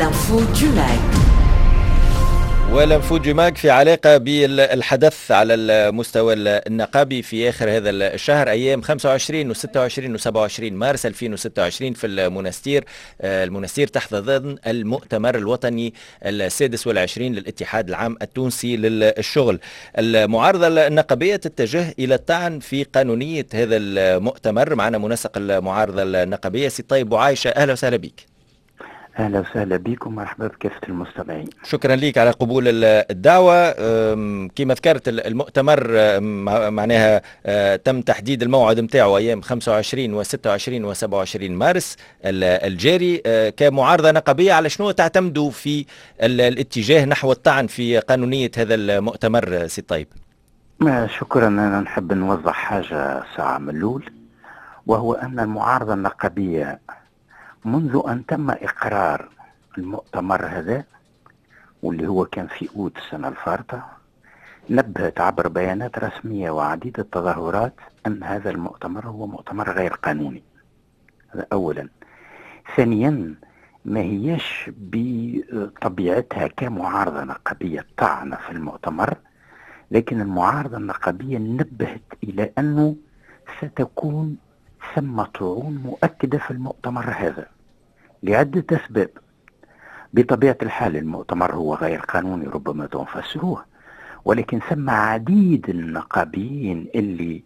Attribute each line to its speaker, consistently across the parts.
Speaker 1: l'info du MAG.
Speaker 2: والانفو جماك في علاقة بالحدث على المستوى النقابي في آخر هذا الشهر أيام 25 و 26 و 27 مارس 2026 في المنستير. المنستير تحت ضمن المؤتمر الوطني السادس والعشرين للاتحاد العام التونسي للشغل. المعارضة النقابية تتجه إلى الطعن في قانونية هذا المؤتمر. معنا منسق المعارضة النقابية سي طيب بوعايشة، أهلا وسهلا بك.
Speaker 3: اهلا وسهلا بكم ومرحبا بكافه المستمعين.
Speaker 2: شكرا لك على قبول الدعوه. كما ذكرت المؤتمر معناها تم تحديد الموعد نتاعو ايام 25 و 26 و 27 مارس الجاري. كمعارضه نقابيه على شنو تعتمدوا في الاتجاه نحو الطعن في قانونيه هذا المؤتمر سي طيب؟
Speaker 3: شكرا. انا نحب نوضح حاجه ساعه من الاول، وهو ان المعارضه النقابيه منذ أن تم إقرار المؤتمر هذا واللي هو كان في أوت السنة الفارطة، نبهت عبر بيانات رسمية وعديدة تظاهرات أن هذا المؤتمر هو مؤتمر غير قانوني. هذا أولا. ثانيا، ما هيش بطبيعتها كمعارضة نقابية طعن في المؤتمر، لكن المعارضة النقابية نبهت إلى أنه ستكون ثم طعون مؤكدة في المؤتمر هذا لعدة أسباب. بطبيعة الحال المؤتمر هو غير قانوني ربما تنفسروه، ولكن ثم عديد النقابيين اللي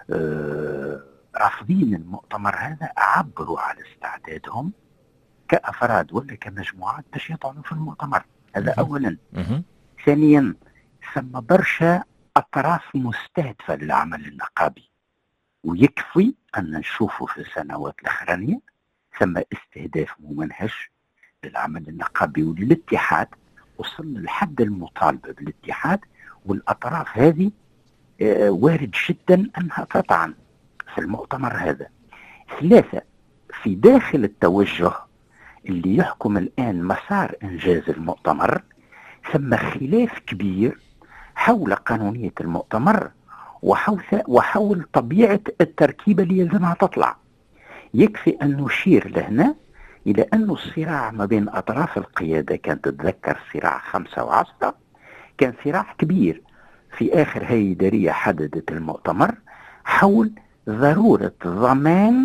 Speaker 3: رافضين المؤتمر هذا عبروا على استعدادهم كأفراد ولا كمجموعات باش يطعنوا في المؤتمر هذا أولا. ثانيا، ثم برشا أطراف مستهدفة للعمل النقابي، ويكفي أن نشوفه في السنوات الأخرانية ثم استهداف ممنهج للعمل النقابي وللاتحاد وصل لحد المطالبة بالاتحاد، والأطراف هذه وارد جدا أنها تطعن في المؤتمر هذا. ثلاثة، في داخل التوجه اللي يحكم الآن مسار إنجاز المؤتمر ثم خلاف كبير حول قانونية المؤتمر وحول طبيعة التركيبة اللي يلزمها تطلع. يكفي أن نشير لهنا إلى أن الصراع ما بين أطراف القيادة، كانت تتذكر صراع 5 و10، كان صراع كبير في آخر هيئة إدارية حددت المؤتمر حول ضرورة ضمان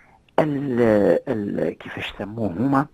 Speaker 3: كيفاش سموه هما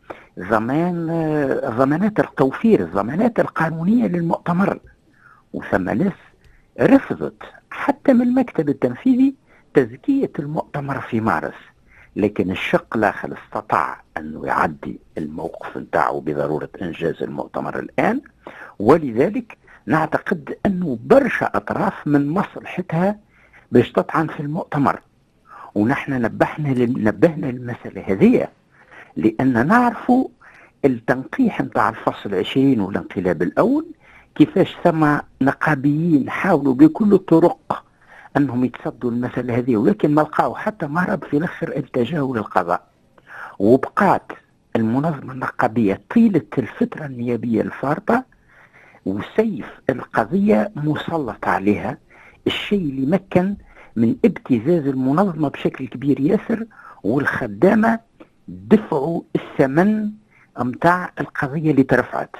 Speaker 3: ضمانات التوفير، الضمانات القانونية للمؤتمر. وثم ناس رفضت حتى من المكتب التنفيذي تزكية المؤتمر في مارس، لكن الشق الآخر استطاع أنه يعدي الموقف نتاعه بضرورة إنجاز المؤتمر الآن. ولذلك نعتقد أنه برشا أطراف من مصلحتها باش تطعن في المؤتمر، ونحن نبهنا للمسألة هذه لأن نعرفوا التنقيح نتاع الفصل 20 والانقلاب الأول كيفاش ثم نقابيين حاولوا بكل الطرق أنهم يتصدوا المسألة هذه، ولكن ما لقاوا حتى مهرب، في الآخر التجاوا للقضاء. وبقات المنظمة النقابية طيلة الفترة النيابية الفارطة وسيف القضية مسلط عليها، الشيء اللي مكن من ابتزاز المنظمة بشكل كبير ياسر، والخدامة دفعوا الثمن متاع القضية اللي ترفعت.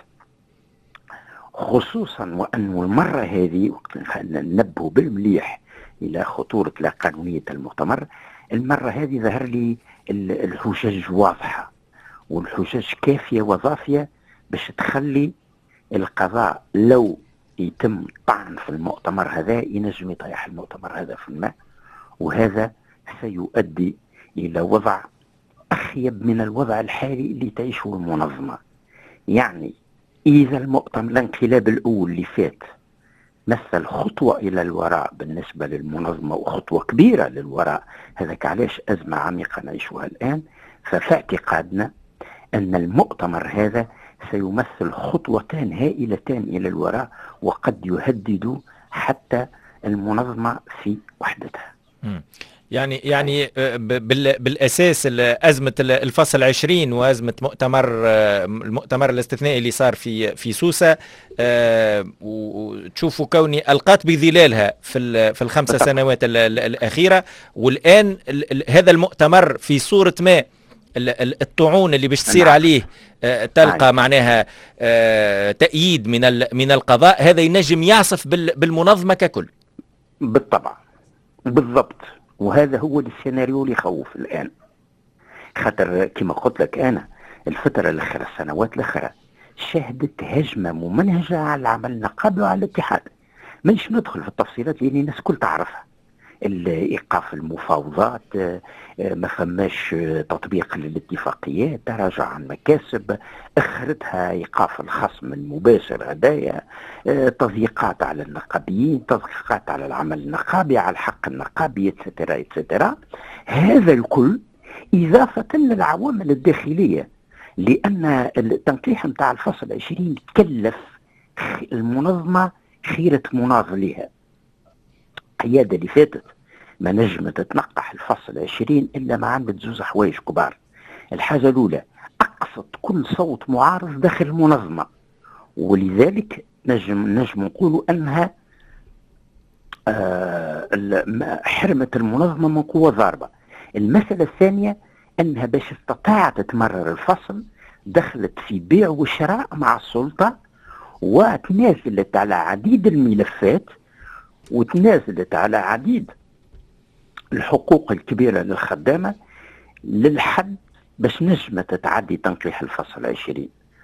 Speaker 3: خصوصا وأنه المرة هذه ننبه بالمليح إلى خطورة لا قانونية المؤتمر، المرة هذه ظهر لي الحجج واضحة والحجج كافية وظافية باش تخلي القضاء لو يتم طعن في المؤتمر هذا ينجم يطيح المؤتمر هذا في الماء، وهذا سيؤدي إلى وضع أخيب من الوضع الحالي اللي تعيشه المنظمة. يعني إذا المؤتمر الانقلاب الأول اللي فات مثل خطوة إلى الوراء بالنسبة للمنظمة وخطوة كبيرة للوراء، هذاك علاش أزمة عميقة نعيشها الآن، ففي اعتقادنا أن المؤتمر هذا سيمثل خطوتان هائلتان إلى الوراء وقد يهدد حتى المنظمة في وحدتها.
Speaker 2: يعني بالاساس ازمه الفصل 20 وازمه المؤتمر الاستثنائي اللي صار في سوسه، وتشوفوا كوني القات بظلالها في الخمسه سنوات الاخيره، والان هذا المؤتمر في صوره ما الطعون اللي باش تصير عليه تلقى معناها تأييد من القضاء، هذا ينجم يعصف بالمنظمة ككل.
Speaker 3: بالطبع بالضبط، وهذا هو السيناريو اللي يخوف الآن. خاطر كما قلت لك أنا الفترة الأخيرة، السنوات الأخيرة شهدت هجمة ممنهجة على العمل النقابي وعلى الاتحاد. مش ندخل في التفصيلات لأن الناس كل تعرفها. ايقاف المفاوضات، ما فماش تطبيق للاتفاقيات، تراجع عن مكاسب، اخرتها ايقاف الخصم المباشر هدايا، تضييقات على النقابيين، تضييقات على العمل النقابي، على الحق النقابي، اتسترا اتسترا. هذا الكل اضافه للعوامل الداخليه، لان التنقيح نتاع الفصل 20 كلف المنظمه خيره مناضليها. القيادة اللي فاتت ما نجمت تنقح الفصل 20 إلا ما عملت زوز حوايج كبار. الحاجة الأولى أقصت كل صوت معارض داخل المنظمة، ولذلك نجم نقولوا أنها حرمت المنظمة من قوة ضاربة. المسألة الثانية أنها باش استطاعت تمرر الفصل دخلت في بيع وشراء مع السلطة، وتنازلت على عديد الملفات، وتنازلت على عديد الحقوق الكبيرة للخدامة للحد باش نجمت تعدي تنقيح الفصل 20.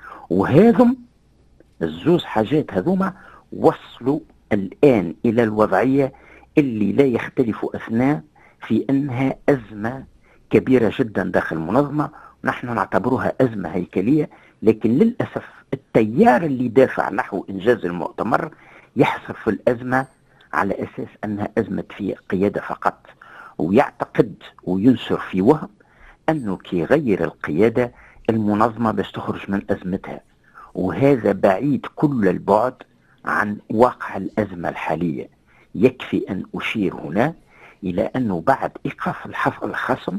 Speaker 3: وهذم الزوز حاجات هذوما وصلوا الآن إلى الوضعية اللي لا يختلف أثناء في أنها أزمة كبيرة جدا داخل المنظمة، ونحن نعتبرها أزمة هيكلية. لكن للأسف التيار اللي دافع نحو إنجاز المؤتمر يحصر في الأزمة على أساس أنها أزمة في قيادة فقط، ويعتقد وينشر في وهم أنه كي يغير القيادة المنظمة باش تخرج من أزمتها، وهذا بعيد كل البعد عن واقع الأزمة الحالية. يكفي أن أشير هنا إلى أنه بعد إيقاف الخصم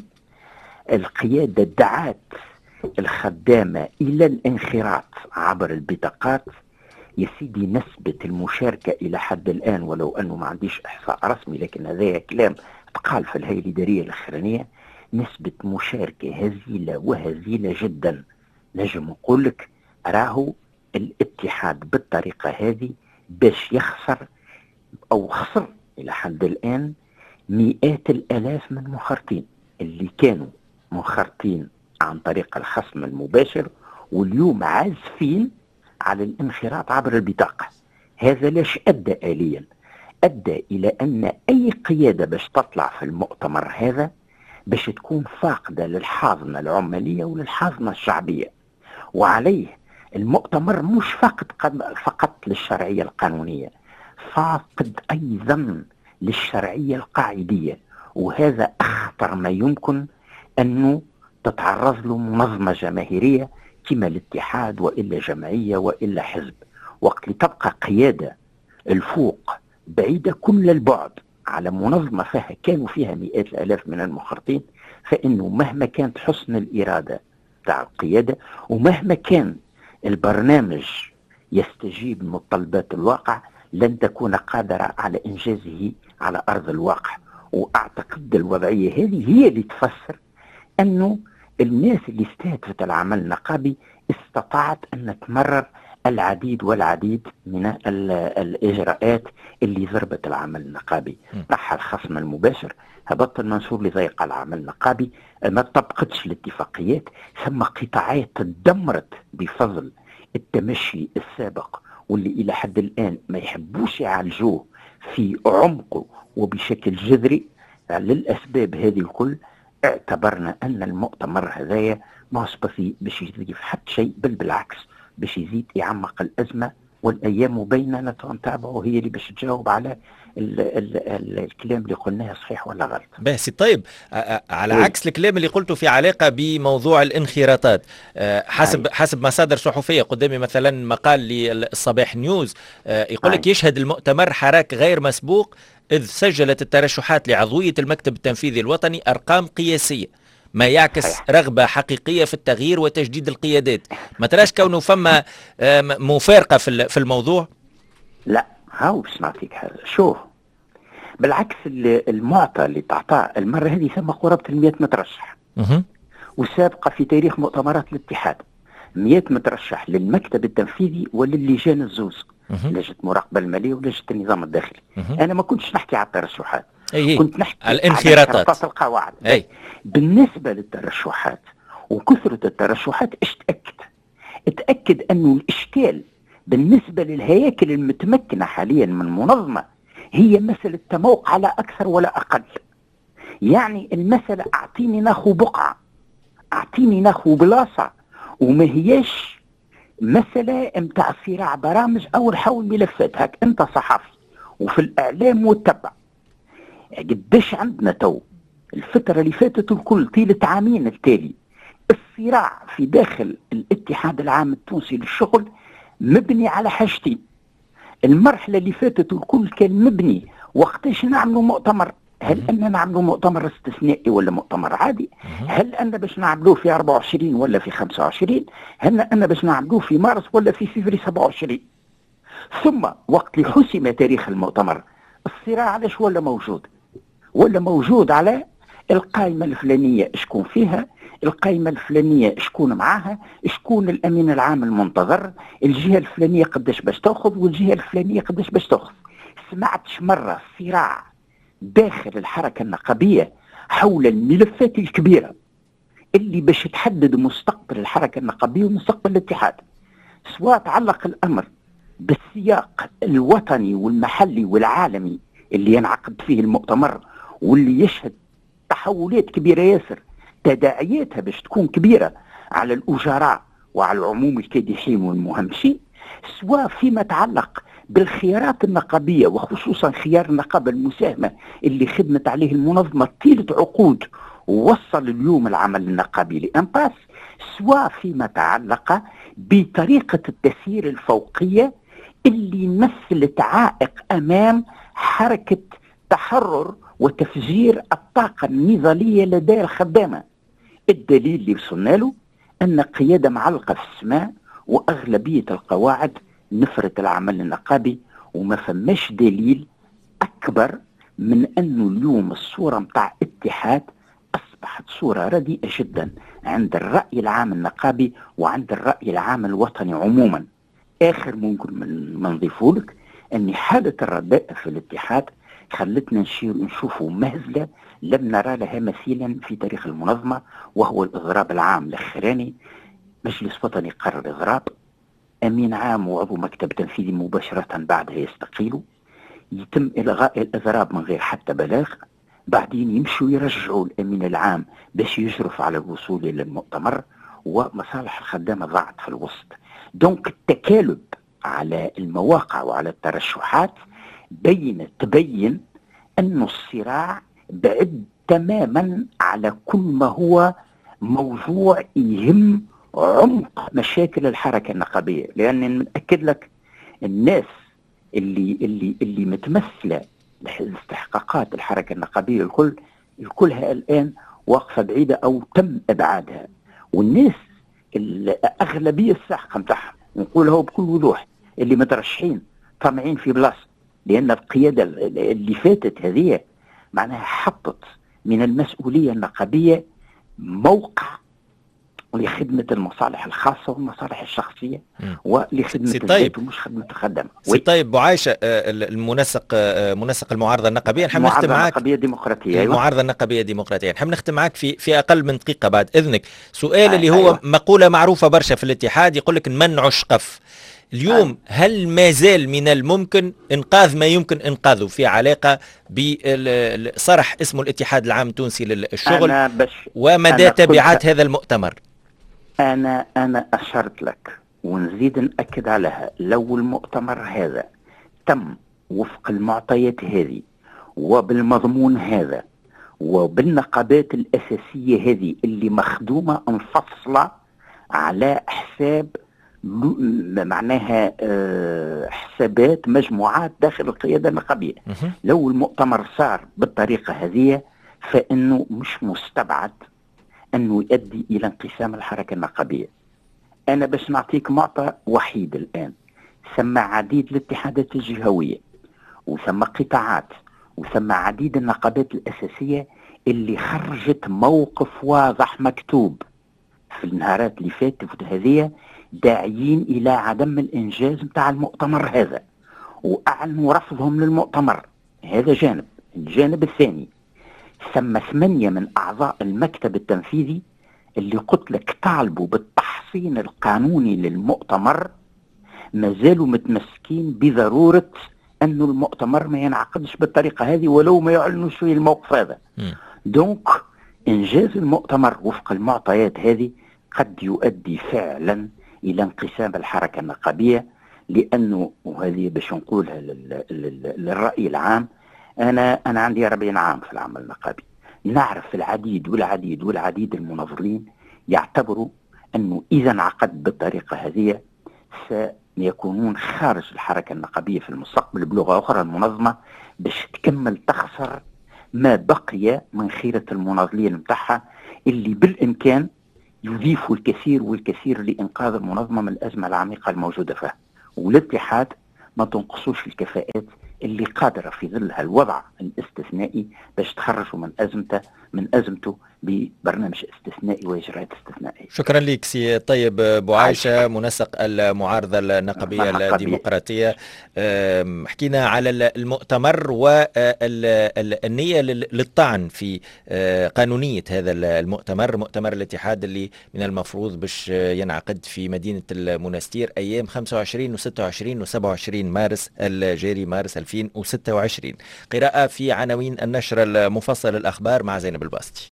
Speaker 3: القيادة دعت الخدامة إلى الانخراط عبر البطاقات. يا سيدي نسبة المشاركة إلى حد الآن، ولو أنه ما عنديش إحصاء رسمي لكن هذا كلام تقال في الهيئة الإدارية الأخرانية، نسبة مشاركة هزيلة وهزيلة جدا. نجم نقول لك راهو الاتحاد بالطريقة هذه باش يخسر أو خسر إلى حد الآن مئات الآلاف من المنخرطين اللي كانوا منخرطين عن طريق الخصم المباشر، واليوم عازفين على الانخراط عبر البطاقة. هذا ليش أدى آليا؟ أدى إلى أن أي قيادة باش تطلع في المؤتمر هذا باش تكون فاقدة للحاضنة العمالية وللحاضنة الشعبية. وعليه المؤتمر مش فقط للشرعية القانونية، فاقد أيضا للشرعية القاعدية، وهذا أخطر ما يمكن أنه تتعرض له منظمة جماهيرية كما الاتحاد وإلا جمعية وإلا حزب. وقت اللي تبقى قيادة الفوق بعيدة كل البعد على منظمة كانوا فيها مئات الآلاف من المنخرطين، فإنه مهما كانت حسن الإرادة تاع القيادة ومهما كان البرنامج يستجيب لمتطلبات الواقع لن تكون قادرة على إنجازه على أرض الواقع. وأعتقد الوضعية هذه هي اللي تفسر أنه الناس اللي استهدفت العمل النقابي استطاعت أن تمرر العديد والعديد من الإجراءات اللي ضربت العمل النقابي. نحى الخصم المباشر، هبط المنشور اللي ضيق العمل النقابي، ما طبقتش الاتفاقيات، ثم قطاعات تدمرت بفضل التمشي السابق واللي إلى حد الآن ما يحبوش يعالجوه في عمقه وبشكل جذري. للأسباب هذه الكل اعتبرنا أن المؤتمر هذايا ما باش يزيد في حد شيء، بل بالعكس باش يزيد يعمق الأزمة، والأيام بيننا نتابعه هي اللي باش تجاوب على الكلام اللي قلناه صحيح ولا غلط.
Speaker 2: بس طيب على عكس الكلام اللي قلته في علاقة بموضوع الانخراطات، حسب مصادر صحفية قدامي مثلا مقال للصباح نيوز يقول لك يشهد المؤتمر حراك غير مسبوق، إذ سجلت الترشحات لعضوية المكتب التنفيذي الوطني أرقام قياسية، ما يعكس رغبة حقيقية في التغيير وتجديد القيادات. ما تراش كونه فما مفارقة في الموضوع؟
Speaker 3: لا، هاو باش نعطيك هذا. شوف، بالعكس المعطى اللي تعطاه المرة هذه ثم قرابة 100 مترشح، وسابقة في تاريخ مؤتمرات الاتحاد. 100 مترشح للمكتب التنفيذي وللجان الزوز، لجنة المراقبة المالية ولجنة النظام الداخلي. أنا ما كنتش نحكي على الترشحات، كنت نحكي على الانخراطات القواعد. بالنسبة للترشحات وكثرة الترشحات ايش اتأكد أنه الإشكال بالنسبة للهياكل المتمكنة حاليا من المنظمة هي مسألة تموق لا أكثر ولا أقل. يعني المسألة أعطيني ناخو بقعة، أعطيني ناخو بلاصة، وما هيش مسألة متاع صراع برامج أو حول ملفات. هاك أنت صحفي وفي الإعلام متبع. قديش عندنا تو الفترة اللي فاتت الكل طيلة عامين التالي الصراع في داخل الاتحاد العام التونسي للشغل مبني على حاجتين. المرحلة اللي فاتت الكل كان مبني وقتاش نعملوا مؤتمر، هل أننا نعملوا مؤتمر استثنائي ولا مؤتمر عادي؟ هل أننا باش نعملوه في 24 ولا في 25؟ هل أننا باش نعملوه في مارس ولا في فبراير 27؟ ثم وقت اللي حسم تاريخ المؤتمر الصراع علاش ولا موجود؟ ولا موجود على القائمة الفلانية شكون فيها، القائمة الفلانية شكون معاها، شكون الأمين العام المنتظر، الجهة الفلانية قداش باش تأخذ والجهة الفلانية قداش باش تأخذ. سمعتش مرة صراع داخل الحركة النقابية حول الملفات الكبيرة اللي باش تحدد مستقبل الحركة النقابية ومستقبل الاتحاد، سواء تعلق الأمر بالسياق الوطني والمحلي والعالمي اللي ينعقد فيه المؤتمر واللي يشهد تحولات كبيرة ياسر تداعياتها باش تكون كبيرة على الأجراء وعلى العموم الكادحين والمهمشين، سواء فيما يتعلق بالخيارات النقابية وخصوصا خيار النقابة المساهمة اللي خدمت عليه المنظمة طيلة عقود ووصل اليوم العمل النقابي لأنباس، سواء فيما يتعلق بطريقة التسيير الفوقية اللي مثلت عائق أمام حركة تحرر وتفجير الطاقة النضالية لدى الخدامة. الدليل اللي وصلنا له أن قيادة معلقة في السماء وأغلبية القواعد نفرت العمل النقابي، وما فماش دليل أكبر من أنه اليوم الصورة متاع اتحاد أصبحت صورة رديئة جدا عند الرأي العام النقابي وعند الرأي العام الوطني عموما. آخر ممكن من نضيفه لك أن حالة الرداء في الاتحاد خلتنا نشوفوا مهزلة لم نرى لها مثيلا في تاريخ المنظمة، وهو الإضراب العام الأخراني. مجلس وطني قرر إضراب أمين عام وعضو مكتب تنفيذي مباشرة بعدها يستقيلوا، يتم إلغاء الإضراب من غير حتى بلاغ، بعدين يمشوا يرجعوا الأمين العام باش يجرف على الوصول إلى المؤتمر، ومصالح الخدامة ضاعت في الوسط. دونك التكالب على المواقع وعلى الترشحات تبين أن الصراع بعد تماما على كل ما هو موضوع يهم عمق مشاكل الحركة النقابية. لأن متأكد لك الناس اللي متمثلة استحقاقات الحركة النقابية الكلها الآن واقفة بعيدة أو تم إبعادها، والناس الأغلبية الساحقة متاعهم نقولها بكل وضوح اللي مترشحين طامعين في بلاصة، لأن القيادة اللي فاتت هذه معناها حطت من المسؤولية النقابية موقع لخدمة المصالح الخاصة والمصالح الشخصية ولخدمة الذات ومش خدمة الخدمة.
Speaker 2: سي طيب بوعايشة، منسق المعارضة النقابية، نحب نختم معك.
Speaker 3: النقابية الديمقراطية.
Speaker 2: المعارضة النقابية الديمقراطية، نحب نختم معك في أقل من دقيقة بعد إذنك. سؤال اللي هو مقولة معروفة برشا في الاتحاد، يقول لك نمنعوا الشقف. اليوم هل ما زال من الممكن إنقاذ ما يمكن إنقاذه في علاقة بصرح اسمه الاتحاد العام التونسي للشغل ومدى تبعات هذا المؤتمر؟
Speaker 3: أنا أشرت لك ونزيد نأكد عليها، لو المؤتمر هذا تم وفق المعطيات هذه وبالمضمون هذا وبالنقابات الأساسية هذه اللي مخدومة منفصلة على حساب معناها حسابات مجموعات داخل القيادة النقابية، لو المؤتمر صار بالطريقة هذه فإنه مش مستبعد أنه يؤدي إلى انقسام الحركة النقابية. أنا باش نعطيك معطى وحيد الآن، ثم عديد الاتحادات الجهوية وثم قطاعات وثم عديد النقابات الأساسية اللي خرجت موقف واضح مكتوب في النهارات اللي فاتت هذه، داعيين إلى عدم الإنجاز متاع المؤتمر هذا، وأعلنوا رفضهم للمؤتمر. هذا جانب. الجانب الثاني، ثم 8 من أعضاء المكتب التنفيذي اللي قلت لك طالبوا بالتحصين القانوني للمؤتمر، ما زالوا متمسكين بضرورة أنه المؤتمر ما ينعقدش بالطريقة هذه ولو ما يعلنوش في الموقف هذا. دونك إنجاز المؤتمر وفق المعطيات هذه قد يؤدي فعلا إلى انقسام الحركة النقابية، لأنه وهذه باش نقولها للرأي العام، أنا عندي 40 عام في العمل النقابي، نعرف العديد والعديد والعديد المنظرين يعتبروا أنه إذا انعقد بالطريقة هذه سيكونون خارج الحركة النقابية في المستقبل. بلغة أخرى، المنظمة باش تكمل تخسر ما بقي من خيرة المناضلين متاعها اللي بالإمكان يضيفوا الكثير والكثير لإنقاذ المنظمة من الأزمة العميقة الموجودة فيها. والاتحاد ما تنقصوش الكفاءات اللي قادرة في ظل الوضع الاستثنائي باش تخرجوا من أزمته ببرنامج استثنائي وإجراءات استثنائية.
Speaker 2: شكرا لك سي طيب بوعايشة، منسق المعارضة النقابية الديمقراطية. حكينا على المؤتمر والنية للطعن في قانونية هذا المؤتمر، مؤتمر الاتحاد اللي من المفروض باش ينعقد في مدينة المنستير أيام 25 و26 و27 مارس الجاري، مارس 2026. قراءة في عناوين النشر المفصل الأخبار مع زينب الباسطي.